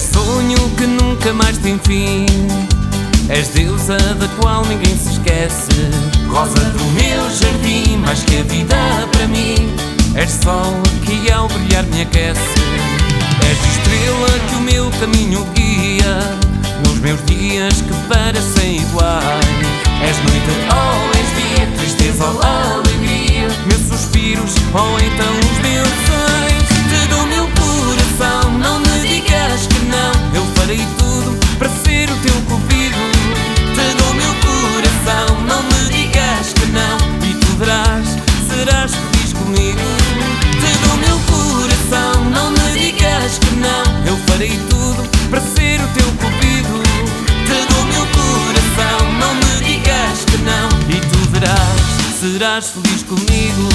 sonho que nunca mais tem fim. És deusa da qual ninguém se esquece, rosa do meu jardim, mais que a vida para mim. És sol que ao brilhar me aquece, és estrela que o meu caminho guia, nos meus dias que parecem iguais. És noite ou és dia, tristeza ou alegria, meus suspiros ou então os meus sonhos. Te dou meu coração, não me digas que não, eu farei tudo para ser o teu cupido. Te dou meu coração, não me digas que não, e tu verás, serás feliz comigo. Te dou meu coração, não me digas que não, eu farei tudo para ser o teu cupido. Te dou meu coração, não me digas que não, e tu verás, serás feliz comigo.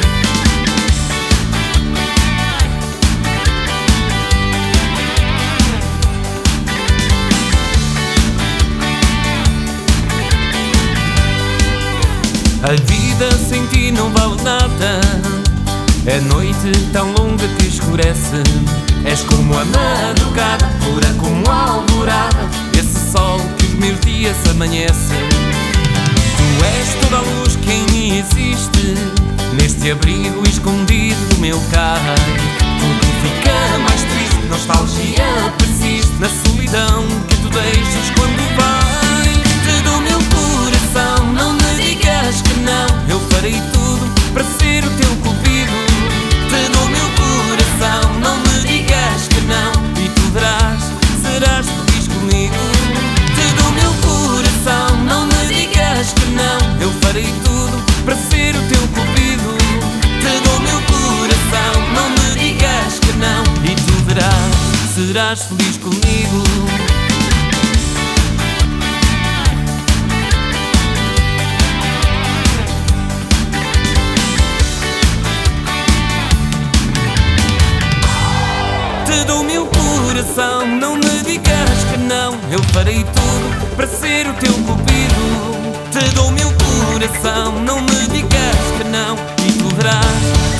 A vida sem ti não vale nada, é noite tão longa que escurece. És como a madrugada, pura como a alvorada, esse sol que os meus dias amanhece. Tu és toda a luz que em mim existe, neste abrigo escondido do meu carro. Tudo fica mais triste, nostalgia persiste, na solidão que tu deixas quando vais. Te dou meu coração, não me digas que não, eu farei tudo para ser o teu cupido. Te dou meu coração, não me digas que não, e tu verás, serás feliz comigo. Te dou meu coração, não me digas que não, eu farei tudo para ser o teu cupido. Te dou meu coração, não me digas que não, e tu verás, serás feliz comigo. Te dou meu coração, não me digas que não, eu farei tudo para ser o teu cupido. Te dou meu coração, não me digas que não, e tu verás,